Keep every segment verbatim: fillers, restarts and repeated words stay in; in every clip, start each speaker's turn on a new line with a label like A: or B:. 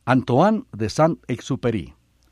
A: Antoine de Saint-Exupéry.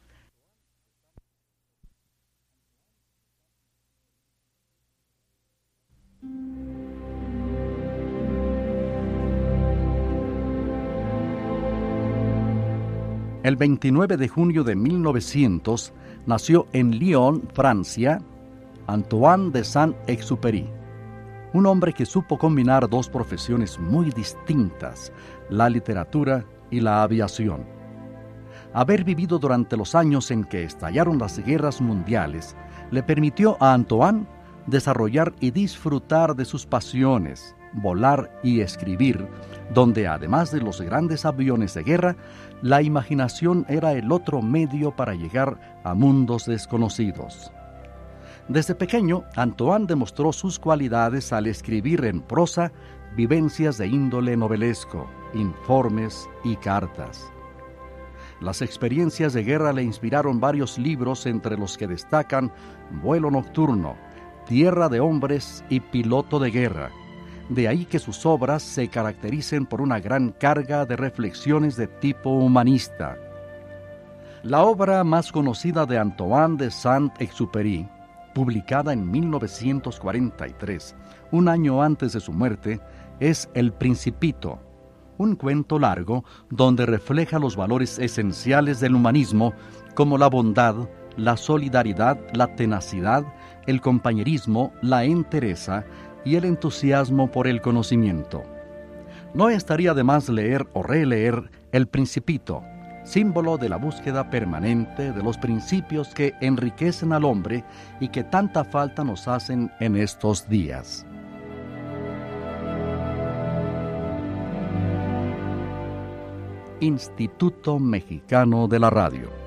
A: El veintinueve de junio de mil novecientos nació en Lyon, Francia, Antoine de Saint-Exupéry, un hombre que supo combinar dos profesiones muy distintas, la literatura y la aviación. Haber vivido durante los años en que estallaron las guerras mundiales le permitió a Antoine desarrollar y disfrutar de sus pasiones, volar y escribir, donde además de los grandes aviones de guerra, la imaginación era el otro medio para llegar a mundos desconocidos. Desde pequeño, Antoine demostró sus cualidades al escribir en prosa vivencias de índole novelesco, informes y cartas. Las experiencias de guerra le inspiraron varios libros, entre los que destacan Vuelo nocturno, Tierra de hombres y Piloto de guerra. De ahí que sus obras se caractericen por una gran carga de reflexiones de tipo humanista. La obra más conocida de Antoine de Saint-Exupéry, publicada en mil novecientos cuarenta y tres, un año antes de su muerte, es El Principito, un cuento largo donde refleja los valores esenciales del humanismo, como la bondad, la solidaridad, la tenacidad, el compañerismo, la entereza y el entusiasmo por el conocimiento. No estaría de más leer o releer El Principito, símbolo de la búsqueda permanente de los principios que enriquecen al hombre y que tanta falta nos hacen en estos días. Instituto Mexicano de la Radio.